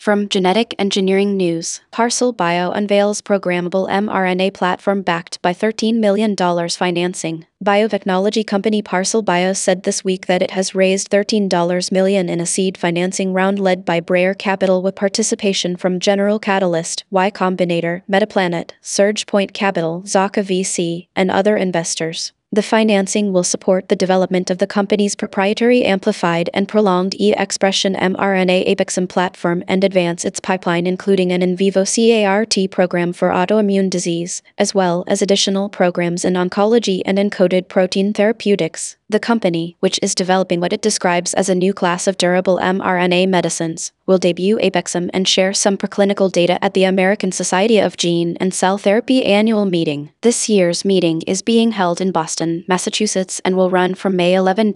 From Genetic Engineering News, Parcel Bio unveils programmable mRNA platform backed by $13 million financing. Biotechnology company Parcel Bio said this week that it has raised $13 million in a seed financing round led by Brayer Capital with participation from General Catalyst, Y Combinator, Metaplanet, SurgePoint Capital, Zaka VC, and other investors. The financing will support the development of the company's proprietary amplified and prolonged E-expression mRNA ABEXM platform and advance its pipeline, including an in vivo CAR T program for autoimmune disease, as well as additional programs in oncology and encoded protein therapeutics. The company, which is developing what it describes as a new class of durable mRNA medicines, will debut ABEXM and share some preclinical data at the American Society of Gene and Cell Therapy annual meeting. This year's meeting is being held in Boston, Massachusetts, and will run from May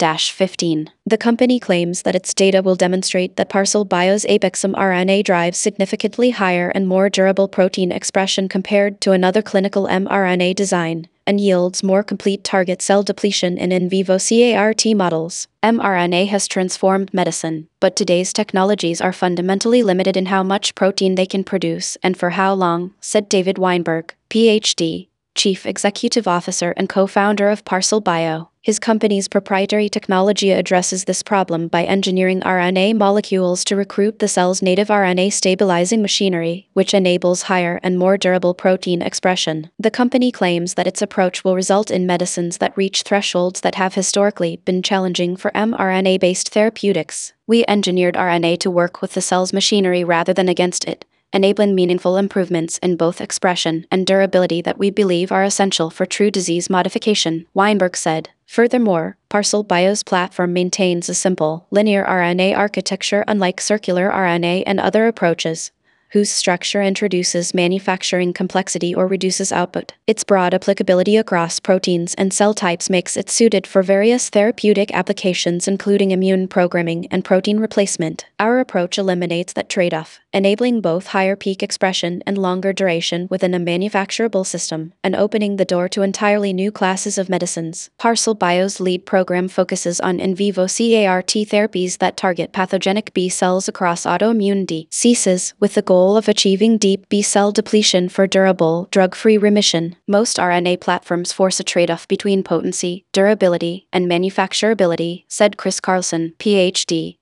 11-15. The company claims that its data will demonstrate that Parcel Bio's ABEXM RNA drives significantly higher and more durable protein expression compared to another clinical mRNA design, and yields more complete target cell depletion in vivo CAR-T models. mRNA has transformed medicine, but today's technologies are fundamentally limited in how much protein they can produce and for how long, said David Weinberg, Ph.D., Chief Executive Officer and co-founder of Parcel Bio. His company's proprietary technology addresses this problem by engineering RNA molecules to recruit the cell's native RNA stabilizing machinery, which enables higher and more durable protein expression. The company claims that its approach will result in medicines that reach thresholds that have historically been challenging for mRNA-based therapeutics. We engineered RNA to work with the cell's machinery rather than against it, enabling meaningful improvements in both expression and durability that we believe are essential for true disease modification, Weinberg said. Furthermore, Parcel Bio's platform maintains a simple, linear RNA architecture unlike circular RNA and other approaches, whose structure introduces manufacturing complexity or reduces output. Its broad applicability across proteins and cell types makes it suited for various therapeutic applications including immune programming and protein replacement. Our approach eliminates that trade-off, enabling both higher peak expression and longer duration within a manufacturable system, and opening the door to entirely new classes of medicines. Parcel Bio's lead program focuses on in vivo CAR-T therapies that target pathogenic B cells across autoimmune diseases, with the goal of achieving deep B-cell depletion for durable, drug-free remission. Most RNA platforms force a trade-off between potency, durability, and manufacturability, said Chris Carlson, Ph.D.,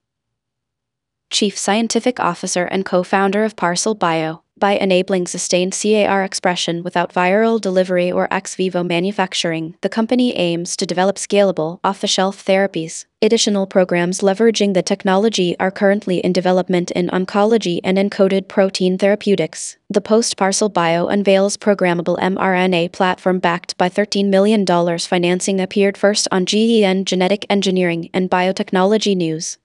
Chief Scientific Officer and co-founder of Parcel Bio. By enabling sustained CAR expression without viral delivery or ex vivo manufacturing, the company aims to develop scalable, off-the-shelf therapies. Additional programs leveraging the technology are currently in development in oncology and encoded protein therapeutics. The post-Parcel Bio unveils programmable mRNA platform backed by $13 million financing appeared first on GEN Genetic Engineering and Biotechnology News.